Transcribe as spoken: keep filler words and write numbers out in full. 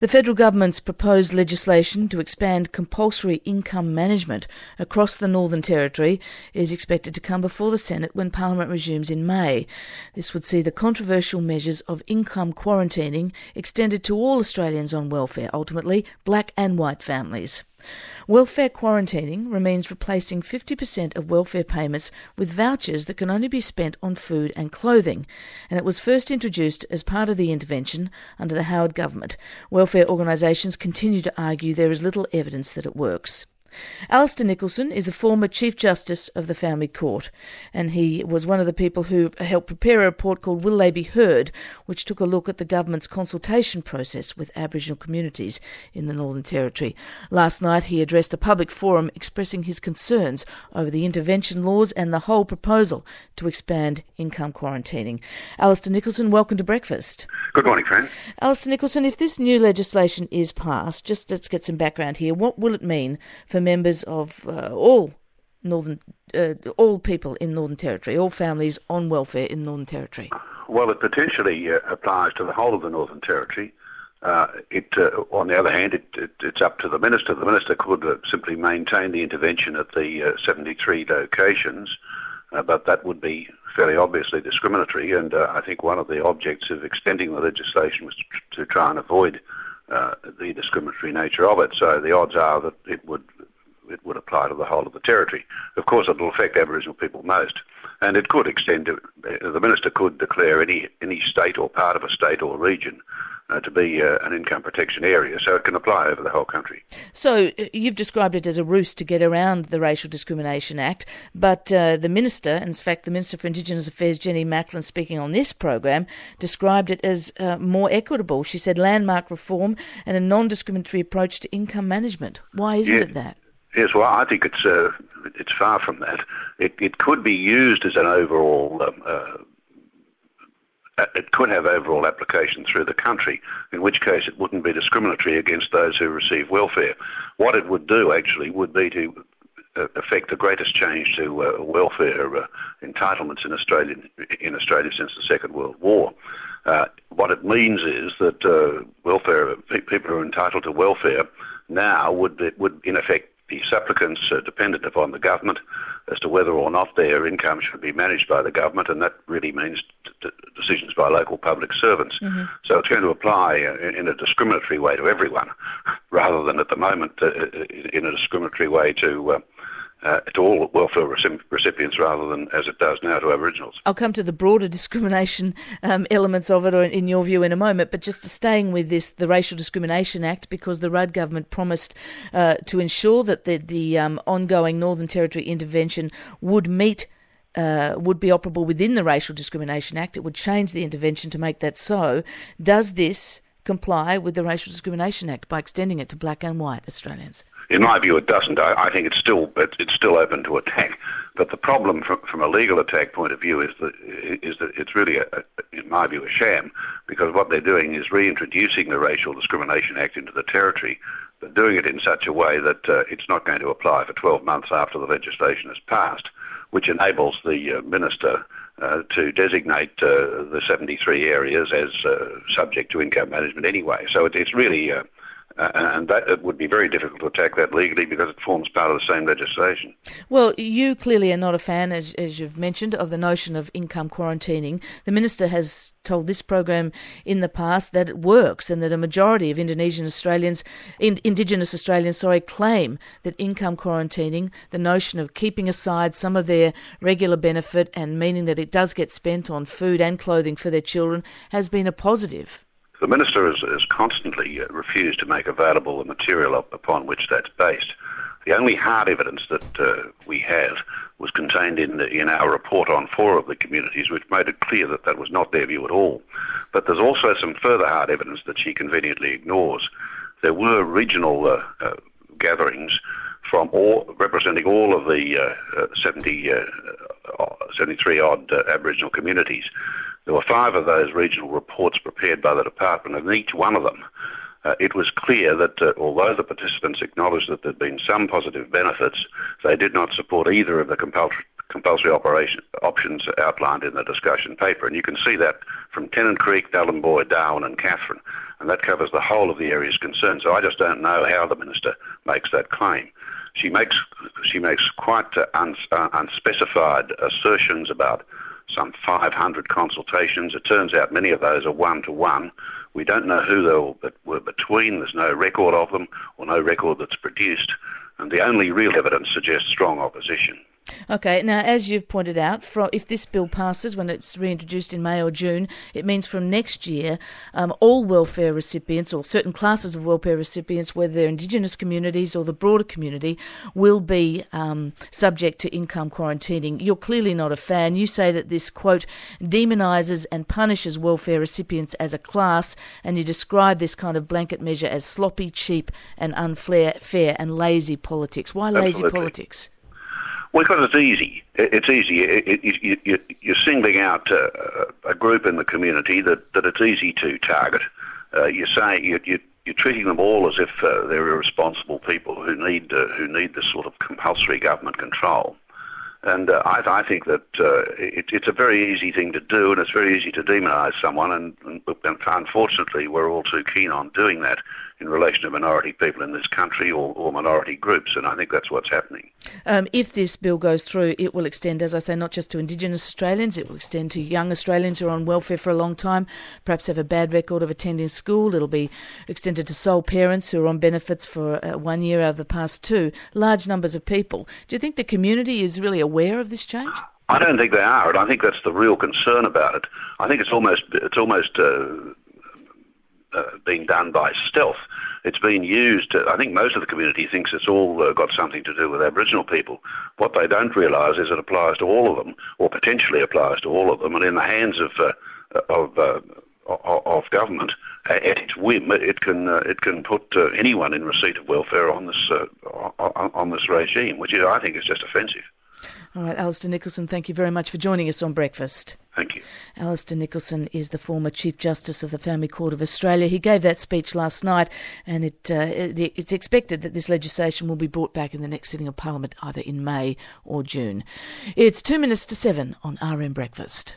The federal government's proposed legislation to expand compulsory income management across the Northern Territory is expected to come before the Senate when Parliament resumes in May. This would see the controversial measures of income quarantining extended to all Australians on welfare, ultimately black and white families. Welfare quarantining remains replacing fifty percent of welfare payments with vouchers that can only be spent on food and clothing, and it was first introduced as part of the intervention under the Howard government. Welfare organisations continue to argue there is little evidence that it works. Alistair Nicholson is a former Chief Justice of the Family Court, and he was one of the people who helped prepare a report called Will They Be Heard, which took a look at the government's consultation process with Aboriginal communities in the Northern Territory. Last night he addressed a public forum expressing his concerns over the intervention laws and the whole proposal to expand income quarantining. Alistair Nicholson, welcome to Breakfast. Good morning, Fran. Alistair Nicholson, if this new legislation is passed, just let's get some background here, what will it mean for members of uh, all Northern, uh, all people in Northern Territory, all families on welfare in Northern Territory? Well, it potentially uh, applies to the whole of the Northern Territory. Uh, it, uh, on the other hand, it, it, it's up to the Minister. The Minister could uh, simply maintain the intervention at the uh, seventy-three locations, uh, but that would be fairly obviously discriminatory, and uh, I think one of the objects of extending the legislation was to, to try and avoid uh, the discriminatory nature of it. So the odds are that it would it would apply to the whole of the territory. Of course, it will affect Aboriginal people most, and it could extend to, the Minister could declare any any state or part of a state or region uh, to be uh, an income protection area, so it can apply over the whole country. So you've described it as a ruse to get around the Racial Discrimination Act, but uh, the Minister, in fact the Minister for Indigenous Affairs, Jenny Macklin, speaking on this program, described it as uh, more equitable. She said landmark reform and a non-discriminatory approach to income management. Why isn't yeah. it that? Yes, well, I think it's uh, it's far from that. It, it could be used as an overall, um, uh, it could have overall application through the country, in which case it wouldn't be discriminatory against those who receive welfare. What it would do, actually, would be to uh, affect the greatest change to uh, welfare uh, entitlements in Australia, in Australia since the Second World War. Uh, what it means is that uh, welfare people who are entitled to welfare now would, would in effect, the supplicants are dependent upon the government as to whether or not their income should be managed by the government, and that really means t- t- decisions by local public servants. Mm-hmm. So it's going to apply uh, in a discriminatory way to everyone, rather than at the moment uh, in a discriminatory way to uh, Uh, to all welfare recipients rather than as it does now to Aboriginals. I'll come to the broader discrimination um, elements of it, or in your view, in a moment, but just staying with this, the Racial Discrimination Act, because the Rudd government promised uh, to ensure that the, the um, ongoing Northern Territory intervention would meet Uh, would be operable within the Racial Discrimination Act. It would change the intervention to make that so. Does this comply with the Racial Discrimination Act by extending it to black and white Australians? In my view, it doesn't. I, I think it's still it's still open to attack. But the problem from, from a legal attack point of view is that is that it's really, a, in my view, a sham, because what they're doing is reintroducing the Racial Discrimination Act into the territory, but doing it in such a way that uh, it's not going to apply for twelve months after the legislation has passed, which enables the uh, minister uh, to designate uh, the seventy-three areas as uh, subject to income management anyway. So it, it's really... Uh, Uh, and that it would be very difficult to attack that legally because it forms part of the same legislation. Well, you clearly are not a fan, as, as you've mentioned, of the notion of income quarantining. The Minister has told this program in the past that it works, and that a majority of Indonesian Australians, in, Indigenous Australians, sorry, claim that income quarantining, the notion of keeping aside some of their regular benefit and meaning that it does get spent on food and clothing for their children, has been a positive. The Minister has, has constantly uh, refused to make available the material up, upon which that's based. The only hard evidence that uh, we have was contained in the, in our report on four of the communities, which made it clear that that was not their view at all. But there's also some further hard evidence that she conveniently ignores. There were regional uh, uh, gatherings from all representing all of the uh, uh, seventy, uh, seventy-three odd uh, Aboriginal communities. There were five of those regional reports prepared by the department, and in each one of them uh, it was clear that uh, although the participants acknowledged that there had been some positive benefits, they did not support either of the compulsory, compulsory operation options outlined in the discussion paper. And you can see that from Tennant Creek, Nhulunbuy, Darwin and Katherine. And that covers the whole of the areas concerned. So I just don't know how the Minister makes that claim. She makes she makes quite uh, uns, uh, unspecified assertions about some five hundred consultations. It turns out many of those are one-to-one. We don't know who they were between. There's no record of them or no record that's produced. And the only real evidence suggests strong opposition. Okay, now as you've pointed out, from, if this bill passes when it's reintroduced in May or June, it means from next year um, all welfare recipients or certain classes of welfare recipients, whether they're Indigenous communities or the broader community, will be um, subject to income quarantining. You're clearly not a fan. You say that this, quote, demonises and punishes welfare recipients as a class, and you describe this kind of blanket measure as sloppy, cheap and unfair fair and lazy politics. Why lazy Absolutely. politics? Well, because it's easy. It's easy. It, it, you, you, you're singling out uh, a group in the community that, that it's easy to target. Uh, you're saying you, you, you're treating them all as if uh, they're irresponsible people who need uh, who need this sort of compulsory government control. And uh, I, I think that uh, it, it's a very easy thing to do, and it's very easy to demonise someone. And, and, and unfortunately, we're all too keen on doing that in relation to minority people in this country or, or minority groups, and I think that's what's happening. Um, if this bill goes through, it will extend, as I say, not just to Indigenous Australians, it will extend to young Australians who are on welfare for a long time, perhaps have a bad record of attending school. It'll be extended to sole parents who are on benefits for uh, one year out of the past two, large numbers of people. Do you think the community is really aware of this change? I don't think they are, and I think that's the real concern about it. I think it's almost it's almost uh, uh, being done by stealth. It's been used, uh, I think most of the community thinks it's all uh, got something to do with Aboriginal people. What they don't realise is it applies to all of them, or potentially applies to all of them, and in the hands of uh, of, uh, of government, at its whim, it can uh, it can put uh, anyone in receipt of welfare on this uh, on, on this regime, which I think is just offensive. All right, Alistair Nicholson, thank you very much for joining us on Breakfast. Thank you. Alistair Nicholson is the former Chief Justice of the Family Court of Australia. He gave that speech last night, and it, uh, it's expected that this legislation will be brought back in the next sitting of Parliament either in May or June. It's two minutes to seven on R M Breakfast.